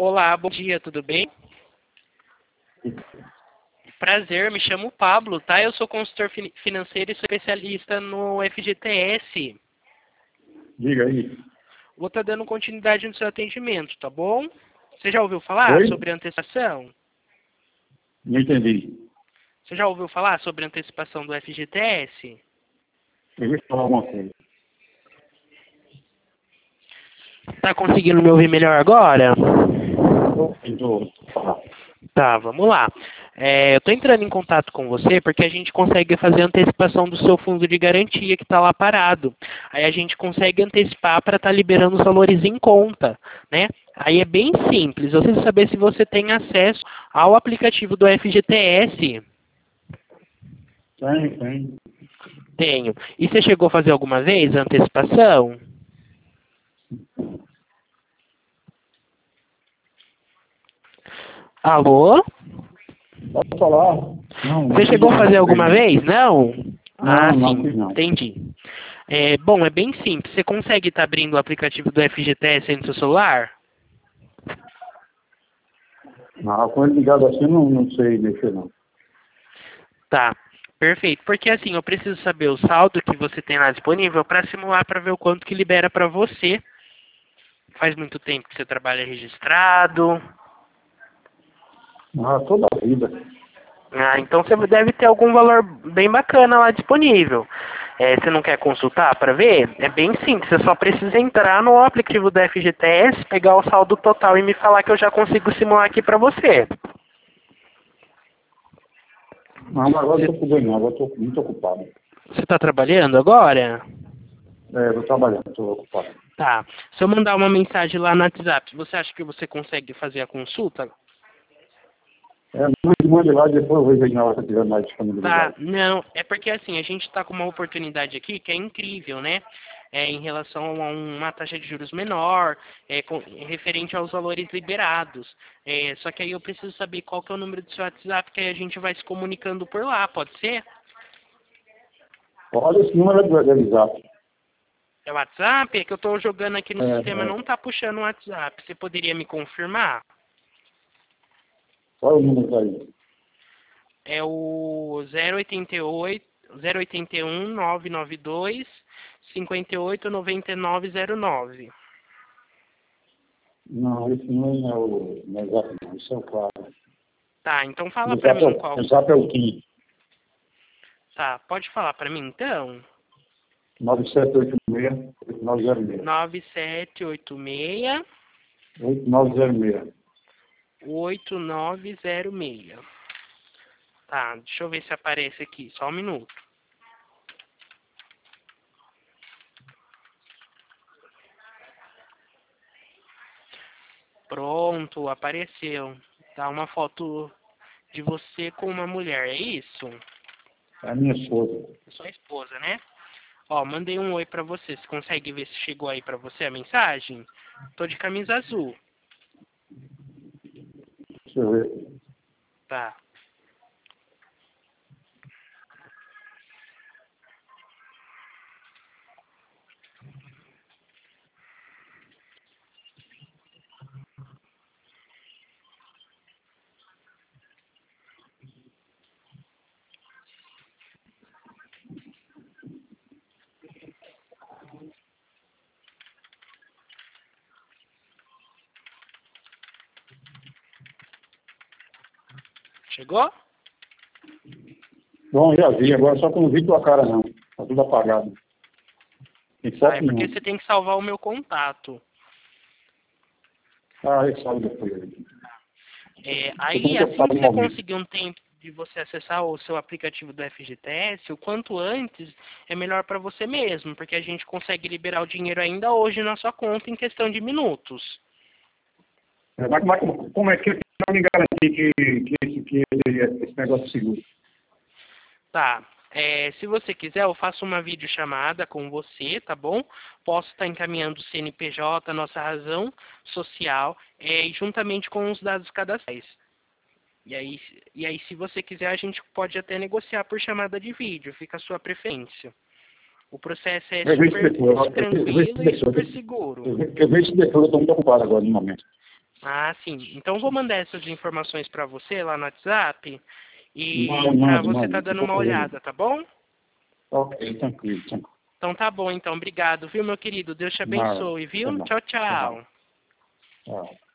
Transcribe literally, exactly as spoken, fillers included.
Olá, bom dia, tudo bem? Prazer, me chamo Pablo, tá? Eu sou consultor fi- financeiro e sou especialista no F G T S. Diga aí. Vou estar dando continuidade no seu atendimento, tá bom? Você já ouviu falar Oi? sobre antecipação? Não entendi. Você já ouviu falar sobre antecipação do F G T S? Eu vou falar uma coisa. Tá conseguindo me ouvir melhor agora? Então, Tá, vamos lá. É, eu estou entrando em contato com você porque a gente consegue fazer a antecipação do seu fundo de garantia que está lá parado. Aí a gente consegue antecipar para estar liberando os valores em conta, né? Aí é bem simples. Eu preciso saber se você tem acesso ao aplicativo do F G T S. tem, tem. Tenho. E você chegou a fazer alguma vez a antecipação? Alô? Pode falar. Não, não Você fiz chegou a não. fazer alguma vez? Não? Ah, Não, não sim. fiz não. Entendi. É, bom, é bem simples. Você consegue estar abrindo o aplicativo do F G T S aí no seu celular? Não, com ele ligado assim, não, não sei mexer não. Tá. Perfeito. Porque assim, eu preciso saber o saldo que você tem lá disponível para simular para ver o quanto que libera para você. Faz muito tempo que você trabalha registrado. Ah, toda a vida. Ah, então você deve ter algum valor bem bacana lá disponível. É, você não quer consultar para ver? É bem simples, você só precisa entrar no aplicativo do F G T S, pegar o saldo total e me falar que eu já consigo simular aqui para você. Não, mas agora eu estou podendo não, agora estou muito ocupado. Você está trabalhando agora? É, estou trabalhando, estou ocupado. Tá. Se eu mandar uma mensagem lá no WhatsApp, você acha que você consegue fazer a consulta? É, mande, mande lá e depois eu vou ver na hora que eu tiver mais Tá, disponibilidade. não, é porque assim, a gente está com uma oportunidade aqui que é incrível, né? É, em relação a uma taxa de juros menor, é, com- referente aos valores liberados. É, só que aí eu preciso saber qual que é o número do seu WhatsApp, que aí a gente vai se comunicando por lá, pode ser? Olha, esse número é do é do WhatsApp. É o WhatsApp? É que eu estou jogando aqui no É, sistema, é. não está puxando o WhatsApp. Você poderia me confirmar? Qual é o número aí? É o zero oitenta e oito, zero oitenta e um, nove nove dois, cinquenta e oito, noventa e nove zero nove. Não, esse não é o não é o WhatsApp, não. Isso é o claro. Tá, então O fala pra WhatsApp é mim o, qual. o WhatsApp é o Kim. Tá, pode falar pra mim então? nove sete oito seis, oito nove zero seis. nove sete oito seis, oito nove zero seis. oito nove zero seis. Tá, deixa eu ver se aparece aqui, só um minuto. Pronto, apareceu. Tá uma foto de você com uma mulher, é isso? É a minha esposa. Sua esposa, né? Ó, mandei um oi pra você. Você consegue ver se chegou aí pra você a mensagem? Tô de camisa azul. Deixa eu ver. Tá. Chegou? Bom, já vi. Agora só que eu não vi tua cara, não. Tá tudo apagado. Tem Ah, foto é porque nenhuma. você tem que salvar o meu contato. Ah, eu salvo depois. É, Tô aí, muito assim ocupado que no você momento. conseguir um tempo de você acessar o seu aplicativo do F G T S, o quanto antes é melhor para você mesmo, porque a gente consegue liberar o dinheiro ainda hoje na sua conta em questão de minutos. É, Mas, mas como é que eu não me garantir que, que, esse, que esse, esse negócio é seguro? Tá. É, se você quiser, eu faço uma videochamada com você, tá bom? Posso estar encaminhando o C N P J, nossa razão social, é, e juntamente com os dados cadastrais. E aí, e aí, se você quiser, a gente pode até negociar por chamada de vídeo, fica a sua preferência. O processo é Eu vejo isso super depois. Eu, eu, eu vejo isso tranquilo e depois. super seguro. Eu, ve- eu vejo isso depois. Eu estou muito ocupado agora no momento. Ah, sim. Então vou mandar essas informações para você lá no WhatsApp e Manda, para manda, você manda. tá Eu dando vou uma fazer olhada, isso. tá bom? Ok, tranquilo, tranquilo. Então tá bom, então. Obrigado, viu, meu querido? Deus te Nada. abençoe, Até viu? mais. Tchau, Tchau. tchau. Tchau.